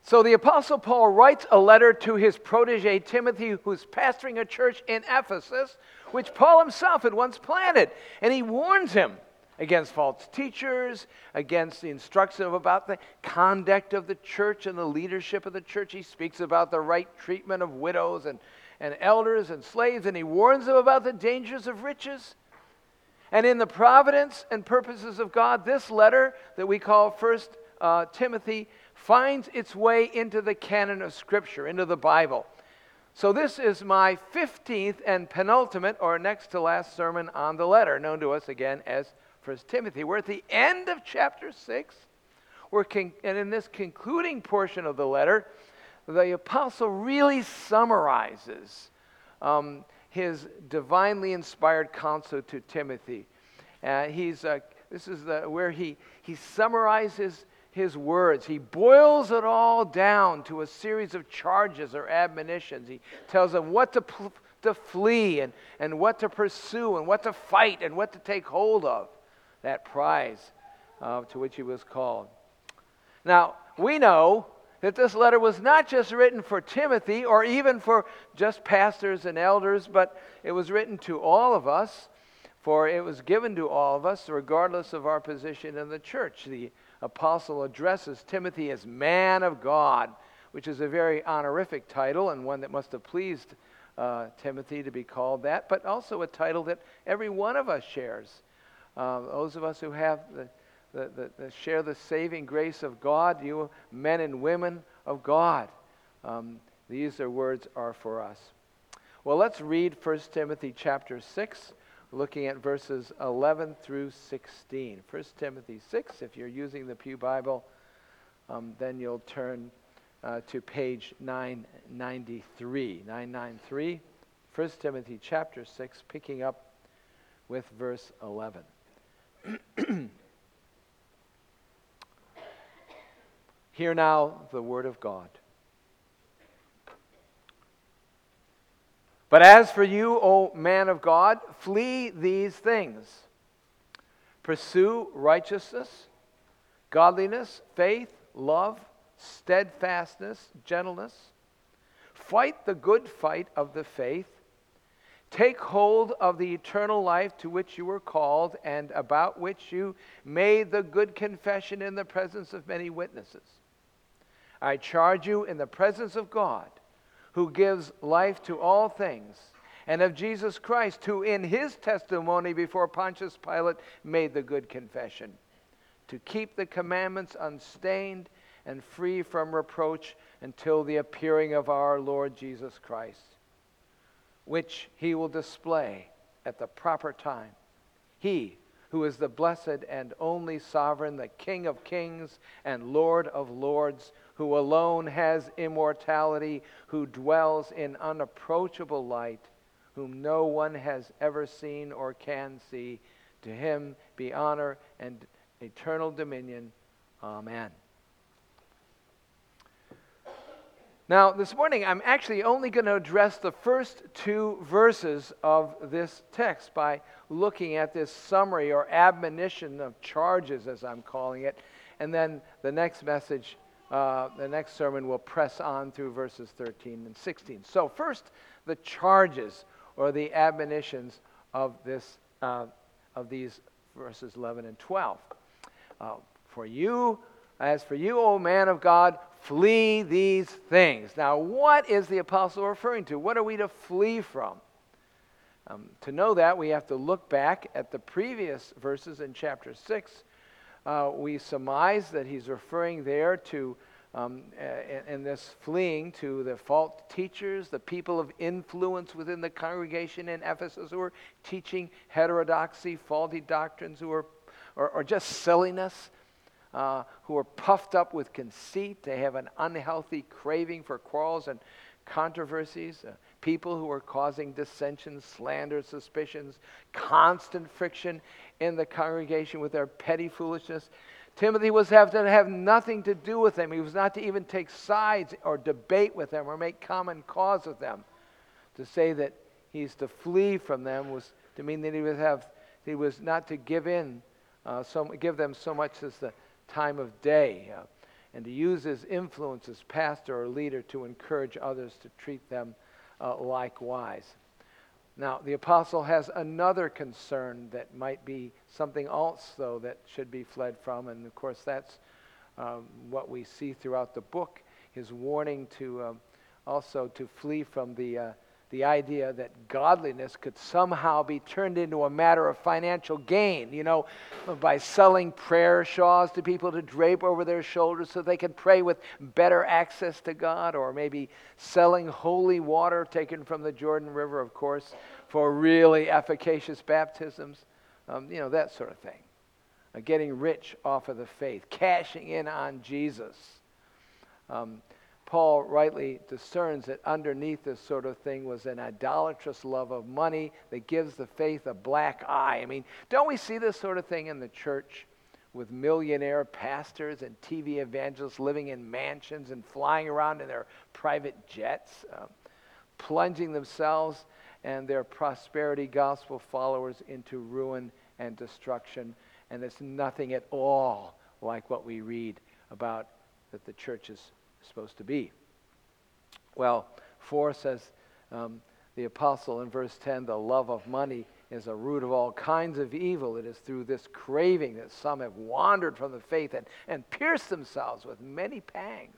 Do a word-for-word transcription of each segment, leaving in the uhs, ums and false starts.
So the Apostle Paul writes a letter to his protege Timothy, who's pastoring a church in Ephesus, which Paul himself had once planted. And he warns him against false teachers, against the instruction about the conduct of the church and the leadership of the church. He speaks about the right treatment of widows and, and elders and slaves, and he warns them about the dangers of riches. And in the providence and purposes of God, this letter that we call First uh, Timothy finds its way into the canon of Scripture, into the Bible. So this is my fifteenth and penultimate, or next to last sermon on the letter, known to us again as First Timothy. We're at the end of chapter six, We're con- and in this concluding portion of the letter, the apostle really summarizes um, his divinely inspired counsel to Timothy. Uh, he's uh, this is the, where he he summarizes his words. He boils it all down to a series of charges or admonitions. He tells them what to pl- to flee and, and what to pursue and what to fight and what to take hold of, that prize uh, to which he was called. Now, we know that this letter was not just written for Timothy or even for just pastors and elders, but it was written to all of us, for it was given to all of us regardless of our position in the church. The apostle addresses Timothy as man of God, which is a very honorific title and one that must have pleased uh, Timothy to be called that, but also a title that every one of us shares. Uh, those of us who have the, the, the, the share the saving grace of God, you men and women of God. Um, these are words are for us. Well, let's read First Timothy chapter six, looking at verses eleven through sixteen. First Timothy six, if you're using the Pew Bible, um, then you'll turn uh, to page nine ninety-three. nine ninety-three, First Timothy chapter six, picking up with verse eleven. Hear now the word of God. But as for you, O man of God, flee these things. Pursue righteousness, godliness, faith, love, steadfastness, gentleness. Fight the good fight of the faith. Take hold of the eternal life to which you were called and about which you made the good confession in the presence of many witnesses. I charge you in the presence of God, who gives life to all things, and of Jesus Christ, who in his testimony before Pontius Pilate made the good confession, to keep the commandments unstained and free from reproach until the appearing of our Lord Jesus Christ, which he will display at the proper time. He who is the blessed and only sovereign, the King of kings and Lord of lords, who alone has immortality, who dwells in unapproachable light, whom no one has ever seen or can see. To him be honor and eternal dominion. Amen. Now, this morning, I'm actually only going to address the first two verses of this text by looking at this summary or admonition of charges, as I'm calling it. And then the next message, uh, the next sermon will press on through verses thirteen and sixteen. So first, the charges or the admonitions of this, uh, of these verses eleven and twelve. Uh, for you, as for you, O man of God, flee these things. Now, what is the apostle referring to? What are we to flee from? Um, to know that, we have to look back at the previous verses in chapter six. Uh, we surmise that he's referring there to, um, in, in this fleeing, to the false teachers, the people of influence within the congregation in Ephesus who were teaching heterodoxy, faulty doctrines, who were, or, or just silliness. Uh, who are puffed up with conceit. They have an unhealthy craving for quarrels and controversies. Uh, people who are causing dissensions, slander, suspicions, constant friction in the congregation with their petty foolishness. Timothy was have to have nothing to do with them. He was not to even take sides or debate with them or make common cause with them. To say that he's to flee from them was to mean that he was have he was not to give in, uh, so give them so much as the time of day. Uh, and to use his influence as pastor or leader to encourage others to treat them uh, likewise. Now, the apostle has another concern that might be something else, though, that should be fled from, and of course that's um, what we see throughout the book, his warning to um, also to flee from the uh, the idea that godliness could somehow be turned into a matter of financial gain, you know, by selling prayer shawls to people to drape over their shoulders so they could pray with better access to God, or maybe selling holy water taken from the Jordan River, of course, for really efficacious baptisms, um, you know, that sort of thing. Uh, getting rich off of the faith, cashing in on Jesus. Um, Paul rightly discerns that underneath this sort of thing was an idolatrous love of money that gives the faith a black eye. I mean, don't we see this sort of thing in the church with millionaire pastors and T V evangelists living in mansions and flying around in their private jets, um, plunging themselves and their prosperity gospel followers into ruin and destruction? And it's nothing at all like what we read about that the church is supposed to be. Well, four says um, the apostle in verse ten, the love of money is a root of all kinds of evil. It is through this craving that some have wandered from the faith and, and pierced themselves with many pangs.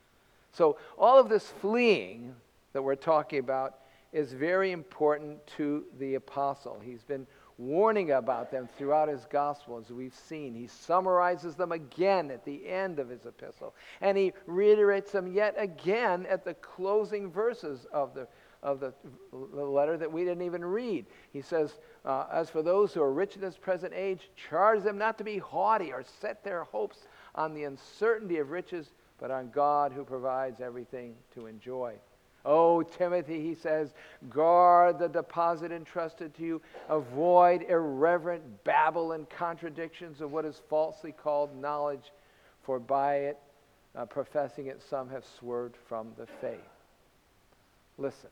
So all of this fleeing that we're talking about is very important to the apostle. He's been warning about them throughout his gospel, as we've seen. He summarizes them again at the end of his epistle, and he reiterates them yet again at the closing verses of the of the, the letter that we didn't even read. He says, uh, as for those who are rich in this present age, charge them not to be haughty or set their hopes on the uncertainty of riches, but on God who provides everything to enjoy. Oh, Timothy, he says, guard the deposit entrusted to you. Avoid irreverent babble and contradictions of what is falsely called knowledge, for by it, uh, professing it, some have swerved from the faith. Listen,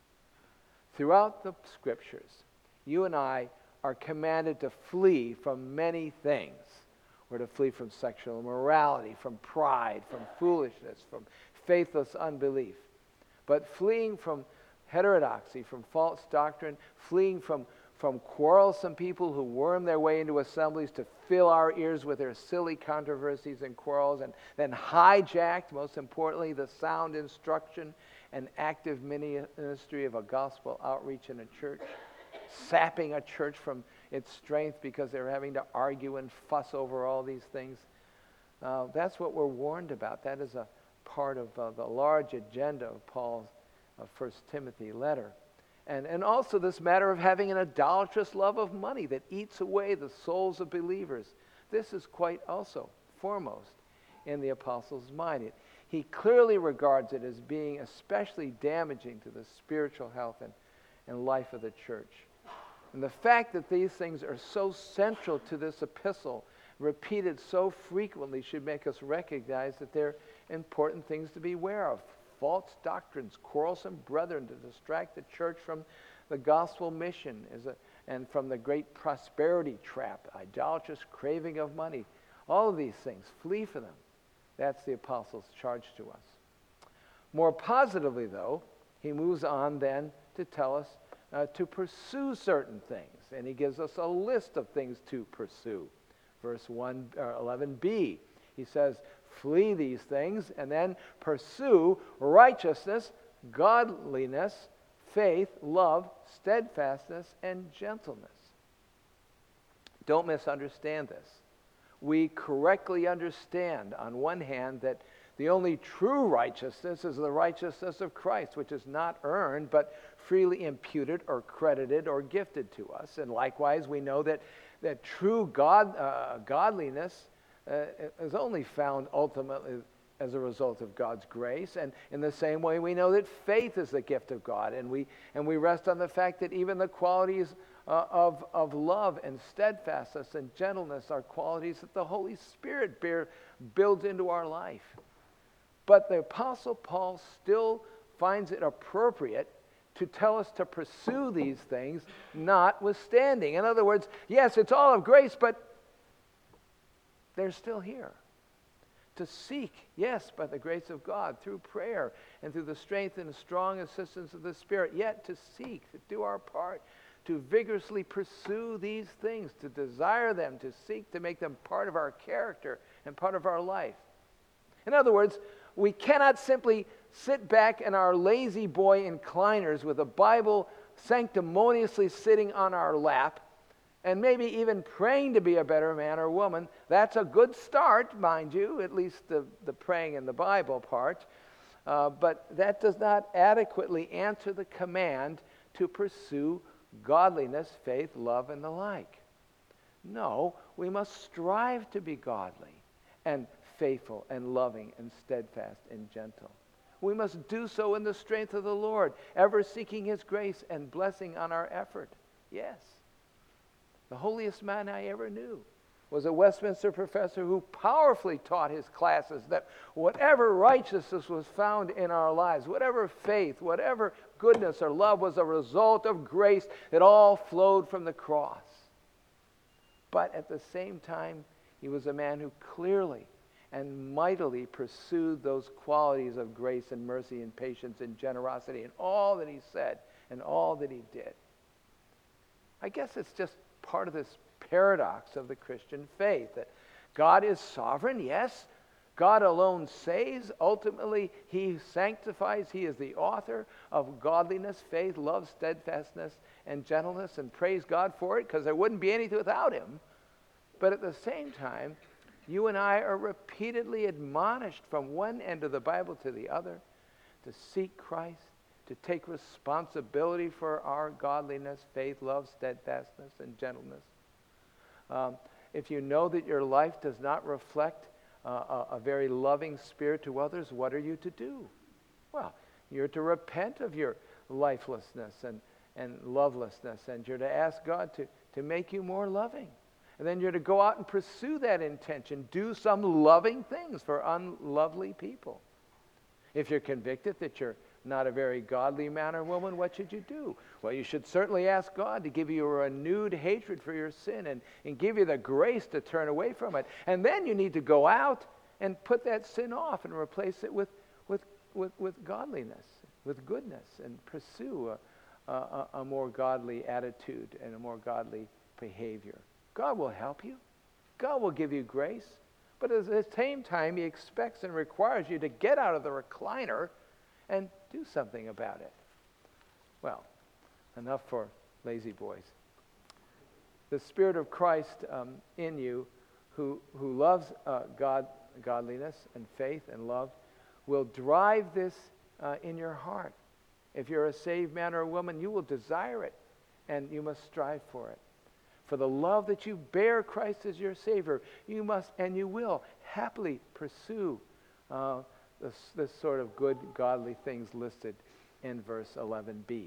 throughout the scriptures, you and I are commanded to flee from many things. We're to flee from sexual immorality, from pride, from foolishness, from faithless unbelief. But fleeing from heterodoxy, from false doctrine, fleeing from, from quarrelsome people who worm their way into assemblies to fill our ears with their silly controversies and quarrels, and then hijacked, most importantly, the sound instruction and active ministry of a gospel outreach in a church, sapping a church from its strength because they're having to argue and fuss over all these things. Uh, that's what we're warned about. That is a part of uh, the large agenda of Paul's uh, First Timothy letter. And, and also this matter of having an idolatrous love of money that eats away the souls of believers. This is quite also foremost in the apostle's mind. It, he clearly regards it as being especially damaging to the spiritual health and, and life of the church. And the fact that these things are so central to this epistle, repeated so frequently, should make us recognize that they're important things to be aware of. False doctrines, quarrelsome brethren to distract the church from the gospel mission is a, and from the great prosperity trap, idolatrous craving of money. All of these things, flee from them. That's the apostle's charge to us. More positively, though, he moves on then to tell us uh, to pursue certain things. And he gives us a list of things to pursue. Verse one, uh, eleven b, he says, flee these things, and then pursue righteousness, godliness, faith, love, steadfastness, and gentleness. Don't misunderstand this. We correctly understand, on one hand, that the only true righteousness is the righteousness of Christ, which is not earned, but freely imputed or credited or gifted to us. And likewise, we know that, that true God, uh, godliness uh, is only found ultimately as a result of God's grace. And in the same way, we know that faith is the gift of God. And we, and we rest on the fact that even the qualities uh, of, of love and steadfastness and gentleness are qualities that the Holy Spirit bear, builds into our life. But the Apostle Paul still finds it appropriate to tell us to pursue these things, notwithstanding. In other words, yes, it's all of grace, but they're still here. To seek, yes, by the grace of God, through prayer and through the strength and strong assistance of the Spirit, yet to seek, to do our part, to vigorously pursue these things, to desire them, to seek to make them part of our character and part of our life. In other words, we cannot simply sit back in our lazy boy incliners with a Bible sanctimoniously sitting on our lap and maybe even praying to be a better man or woman. That's a good start, mind you, at least the, the praying in the Bible part. Uh, but that does not adequately answer the command to pursue godliness, faith, love, and the like. No, we must strive to be godly and faithful and loving and steadfast and gentle. We must do so in the strength of the Lord, ever seeking His grace and blessing on our effort. Yes. The holiest man I ever knew was a Westminster professor who powerfully taught his classes that whatever righteousness was found in our lives, whatever faith, whatever goodness or love was a result of grace that all flowed from the cross. But at the same time, he was a man who clearly and mightily pursued those qualities of grace and mercy and patience and generosity in all that he said and all that he did. I guess it's just part of this paradox of the Christian faith, that God is sovereign, yes. God alone saves. Ultimately, He sanctifies. He is the author of godliness, faith, love, steadfastness, and gentleness, and praise God for it, because there wouldn't be anything without Him. But at the same time, you and I are repeatedly admonished from one end of the Bible to the other to seek Christ, to take responsibility for our godliness, faith, love, steadfastness, and gentleness. Um, if you know that your life does not reflect uh, a, a very loving spirit to others, what are you to do? Well, you're to repent of your lifelessness and, and lovelessness, and you're to ask God to, to make you more loving. And then you're to go out and pursue that intention. Do some loving things for unlovely people. If you're convicted that you're not a very godly man or woman, what should you do? Well, you should certainly ask God to give you a renewed hatred for your sin and, and give you the grace to turn away from it. And then you need to go out and put that sin off and replace it with, with, with, with godliness, with goodness, and pursue a, a, a more godly attitude and a more godly behavior. God will help you. God will give you grace. But at the same time, He expects and requires you to get out of the recliner and do something about it. Well, enough for lazy boys. The Spirit of Christ um, in you, who, who loves uh, God, godliness and faith and love, will drive this uh, in your heart. If you're a saved man or woman, you will desire it, and you must strive for it. For the love that you bear Christ as your Savior, you must and you will happily pursue uh, this, this sort of good, godly things listed in verse eleven b.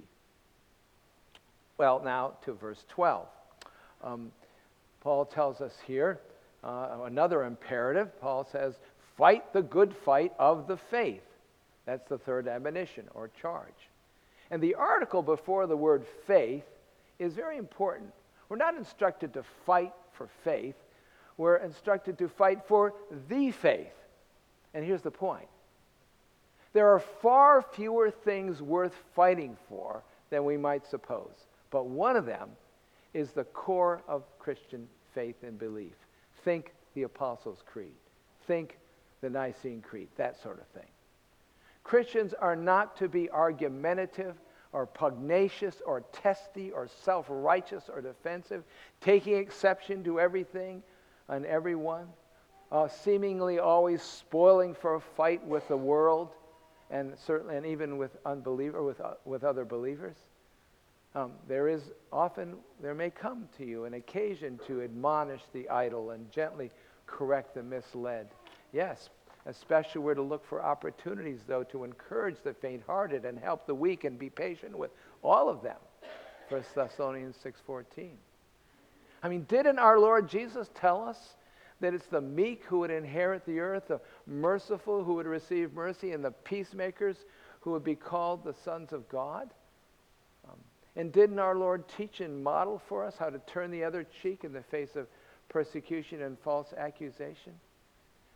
Well, now to verse twelve. Um, Paul tells us here uh, another imperative. Paul says, fight the good fight of the faith. That's the third admonition or charge. And the article before the word faith is very important. We're not instructed to fight for faith. We're instructed to fight for the faith. And here's the point. There are far fewer things worth fighting for than we might suppose. But one of them is the core of Christian faith and belief. Think the Apostles' Creed. Think the Nicene Creed, that sort of thing. Christians are not to be argumentative or pugnacious or testy or self-righteous or defensive, taking exception to everything and everyone, uh, seemingly always spoiling for a fight with the world and certainly and even with unbeliever with uh, with other believers. Um, there is often there may come to you an occasion to admonish the idle and gently correct the misled. Yes, especially we're to look for opportunities, though, to encourage the faint-hearted and help the weak and be patient with all of them. First Thessalonians six fourteen. I mean, didn't our Lord Jesus tell us that it's the meek who would inherit the earth, the merciful who would receive mercy, and the peacemakers who would be called the sons of God? Um, and didn't our Lord teach and model for us how to turn the other cheek in the face of persecution and false accusation?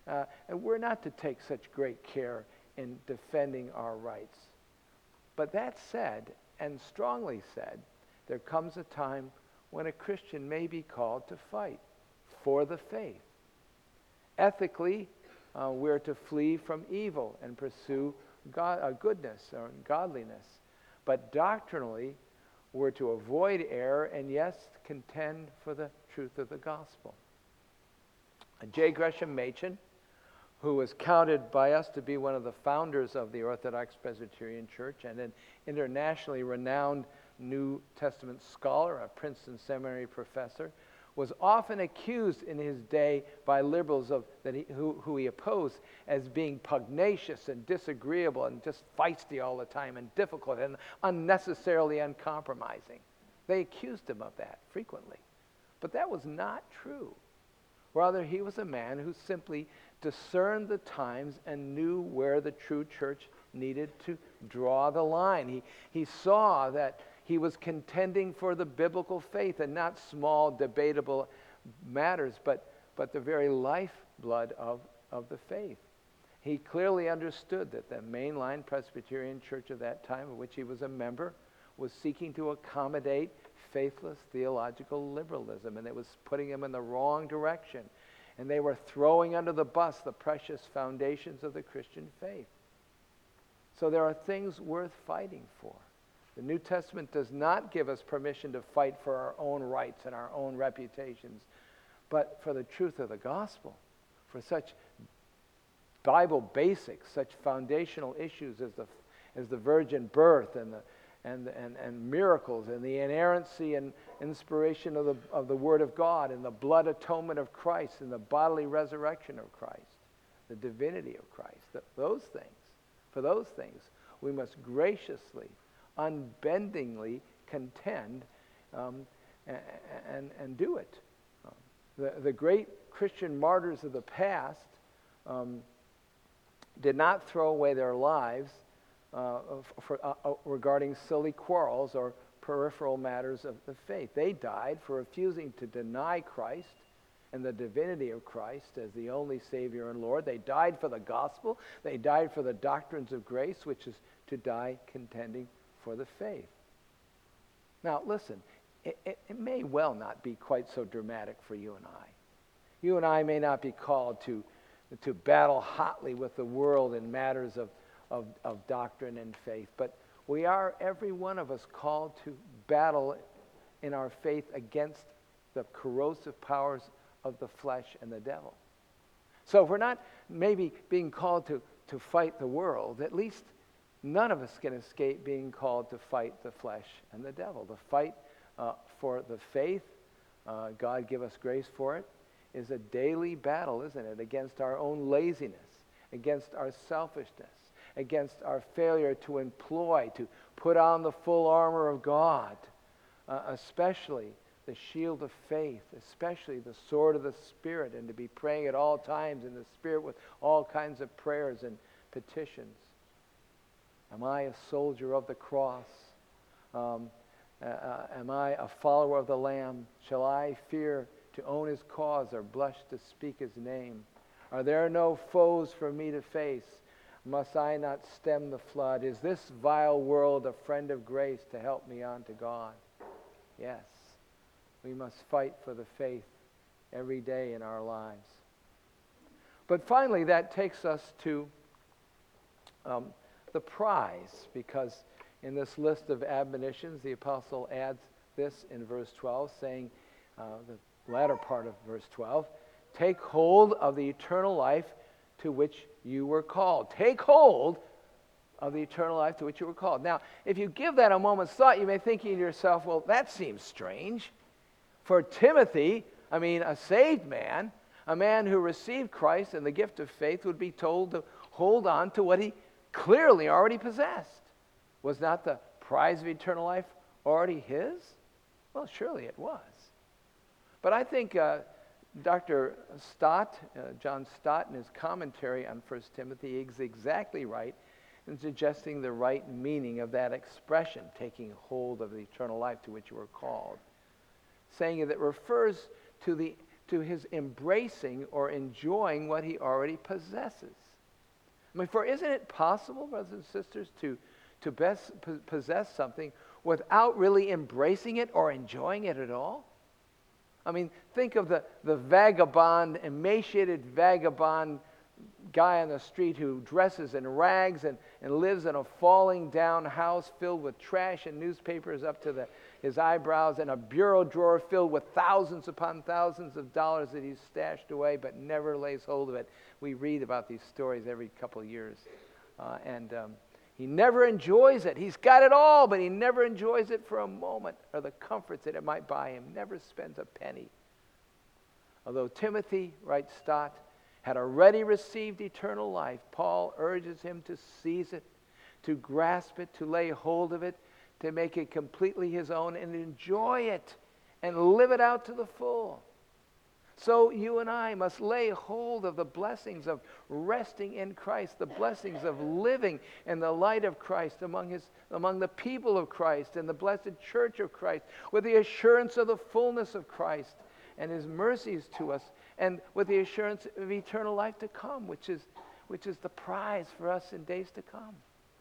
uh, and we're not to take such great care in defending our rights. But that said, and strongly said, there comes a time when a Christian may be called to fight for the faith. Ethically, uh, we're to flee from evil and pursue God, uh, goodness or godliness. But doctrinally, we're to avoid error and, yes, contend for the truth of the gospel. J. Gresham Machen, who was counted by us to be one of the founders of the Orthodox Presbyterian Church and an internationally renowned New Testament scholar, a Princeton Seminary professor, was often accused in his day by liberals of that he, who, who he opposed as being pugnacious and disagreeable and just feisty all the time and difficult and unnecessarily uncompromising. They accused him of that frequently. But that was not true. Rather, he was a man who simply discerned the times and knew where the true church needed to draw the line. He, he saw that he was contending for the biblical faith and not small, debatable matters, but, but the very lifeblood of, of the faith. He clearly understood that the mainline Presbyterian church of that time, of which he was a member, was seeking to accommodate faithless theological liberalism, and it was putting him in the wrong direction. And they were throwing under the bus the precious foundations of the Christian faith. So there are things worth fighting for. The New Testament does not give us permission to fight for our own rights and our own reputations, but for the truth of the gospel, for such Bible basics, such foundational issues as the, as the virgin birth and the And, and, and miracles and the inerrancy and inspiration of the, of the Word of God and the blood atonement of Christ and the bodily resurrection of Christ, the divinity of Christ. Th- those things, for those things, we must graciously, unbendingly contend um, and, and, and do it. Um, the, the great Christian martyrs of the past um, did not throw away their lives Uh, for, uh, uh, regarding silly quarrels or peripheral matters of the faith. They died for refusing to deny Christ and the divinity of Christ as the only Savior and Lord. They died for the gospel. They died for the doctrines of grace, which is to die contending for the faith. Now, listen, it, it, it may well not be quite so dramatic for you and I. You and I may not be called to, to battle hotly with the world in matters of Of, of doctrine and faith. But we are, every one of us, called to battle in our faith against the corrosive powers of the flesh and the devil. So if we're not maybe being called to, to fight the world, at least none of us can escape being called to fight the flesh and the devil. The fight uh, for the faith, uh, God give us grace for it, is a daily battle, isn't it, against our own laziness, against our selfishness, against our failure to employ, to put on the full armor of God, uh, especially the shield of faith, especially the sword of the Spirit, and to be praying at all times in the Spirit with all kinds of prayers and petitions. Am I a soldier of the cross? Um, uh, am I a follower of the Lamb? Shall I fear to own his cause or blush to speak his name? Are there no foes for me to face? Must I not stem the flood? Is this vile world a friend of grace to help me on to God? Yes, we must fight for the faith every day in our lives. But finally, that takes us to um, the prize, because in this list of admonitions, the apostle adds this in verse twelve, saying, uh, the latter part of verse twelve, take hold of the eternal life to which you were called. Take hold of the eternal life to which you were called. Now, if you give that a moment's thought, you may think to yourself, well, that seems strange. For Timothy, I mean, a saved man, a man who received Christ and the gift of faith, would be told to hold on to what he clearly already possessed. Was not the prize of eternal life already his? Well, surely it was. But I think uh, Doctor Stott, uh, John Stott, in his commentary on First Timothy, is exactly right in suggesting the right meaning of that expression, taking hold of the eternal life to which you were called, saying that it refers to the to his embracing or enjoying what he already possesses. I mean, for isn't it possible, brothers and sisters, to, to best possess something without really embracing it or enjoying it at all? I mean, think of the, the vagabond, emaciated vagabond guy on the street who dresses in rags and, and lives in a falling down house filled with trash and newspapers up to the, his eyebrows, and a bureau drawer filled with thousands upon thousands of dollars that he's stashed away but never lays hold of it. We read about these stories every couple of years. Uh, and um, he never enjoys it. He's got it all, but he never enjoys it for a moment, or the comforts that it might buy him. Never spends a penny. Although Timothy, writes Stott, had already received eternal life, Paul urges him to seize it, to grasp it, to lay hold of it, to make it completely his own and enjoy it and live it out to the full. So you and I must lay hold of the blessings of resting in Christ, the blessings of living in the light of Christ among his, among the people of Christ and the blessed church of Christ, with the assurance of the fullness of Christ and his mercies to us, and with the assurance of eternal life to come, which is, which is the prize for us in days to come.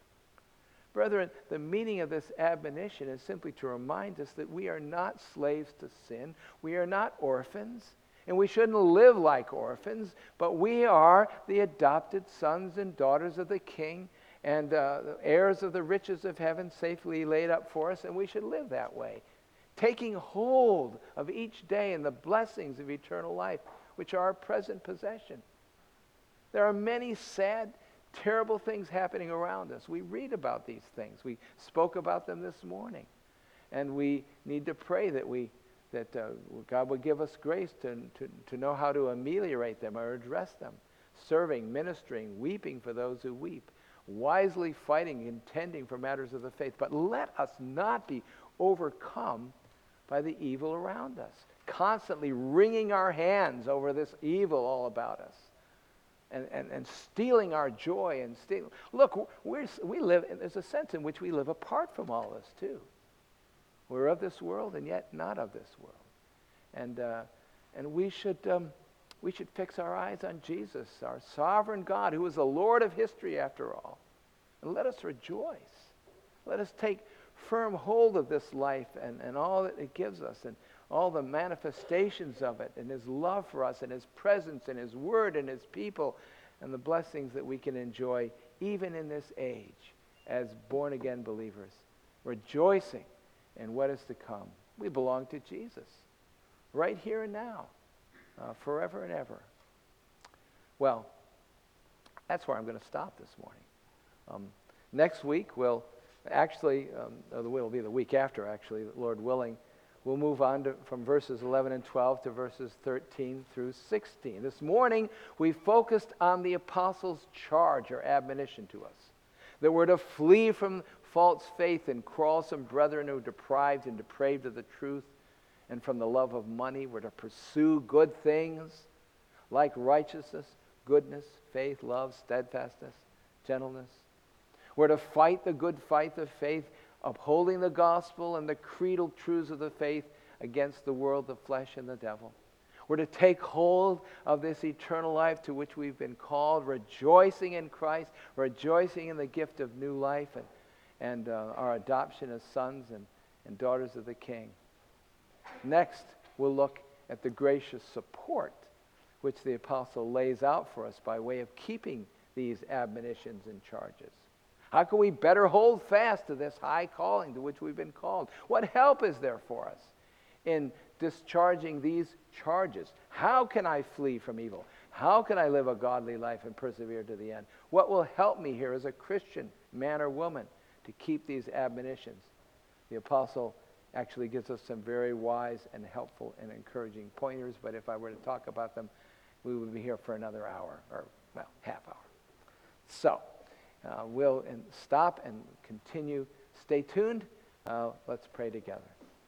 Brethren, the meaning of this admonition is simply to remind us that we are not slaves to sin. We are not orphans, and we shouldn't live like orphans, but we are the adopted sons and daughters of the King, and uh, heirs of the riches of heaven safely laid up for us, and we should live that way, taking hold of each day and the blessings of eternal life, which are our present possession. There are many sad, terrible things happening around us. We read about these things. We spoke about them this morning. And we need to pray that we that uh, God would give us grace to, to, to know how to ameliorate them or address them. Serving, ministering, weeping for those who weep, wisely fighting, contending for matters of the faith. But let us not be overcome by the evil around us, constantly wringing our hands over this evil all about us, and, and, and stealing our joy and stealing. Look, we're, we live, there's a sense in which we live apart from all this too. We're of this world and yet not of this world. And, uh, and we should, um, we should fix our eyes on Jesus, our sovereign God, who is the Lord of history after all. And let us rejoice. Let us take firm hold of this life and, and all that it gives us, and all the manifestations of it, and his love for us, and his presence, and his word, and his people, and the blessings that we can enjoy even in this age as born-again believers, rejoicing in what is to come. We belong to Jesus, right here and now, uh, forever and ever. Well, that's where I'm going to stop this morning. Um, next week, we'll actually, um, it will be the week after, actually, Lord willing, we'll move on to, from verses eleven and twelve to verses thirteen through sixteen. This morning, we focused on the apostles' charge or admonition to us, that we're to flee from false faith and quarrelsome brethren who are deprived and depraved of the truth, and from the love of money. We're to pursue good things like righteousness, goodness, faith, love, steadfastness, gentleness. We're to fight the good fight of faith, upholding the gospel and the creedal truths of the faith against the world, the flesh, and the devil. We're to take hold of this eternal life to which we've been called, rejoicing in Christ, rejoicing in the gift of new life and, and uh, our adoption as sons and, and daughters of the King. Next, we'll look at the gracious support which the apostle lays out for us by way of keeping these admonitions and charges. How can we better hold fast to this high calling to which we've been called? What help is there for us in discharging these charges? How can I flee from evil? How can I live a godly life and persevere to the end? What will help me here as a Christian man or woman to keep these admonitions? The apostle actually gives us some very wise and helpful and encouraging pointers, but if I were to talk about them, we would be here for another hour, or, well, half hour. So, uh, we'll and stop and continue. Stay tuned. Uh, let's pray together.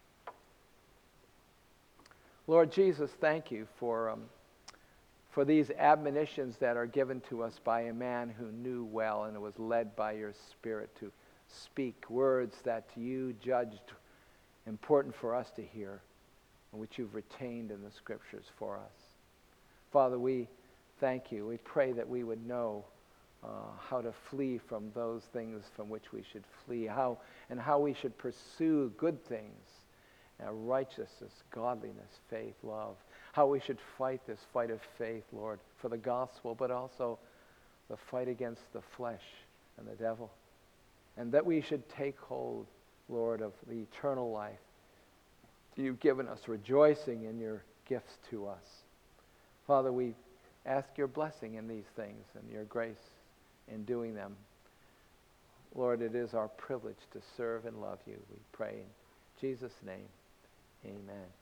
Lord Jesus, thank you for, um, for these admonitions that are given to us by a man who knew well and was led by your Spirit to speak words that you judged important for us to hear. and which you've retained in the Scriptures for us. Father, we thank you. We pray that we would know uh, how to flee from those things from which we should flee, how and how we should pursue good things, uh, righteousness, godliness, faith, love, how we should fight this fight of faith, Lord, for the gospel, but also the fight against the flesh and the devil, and that we should take hold, Lord, of the eternal life you've given us, rejoicing in your gifts to us. Father, we ask your blessing in these things and your grace in doing them. Lord, it is our privilege to serve and love you. We pray in Jesus' name. Amen.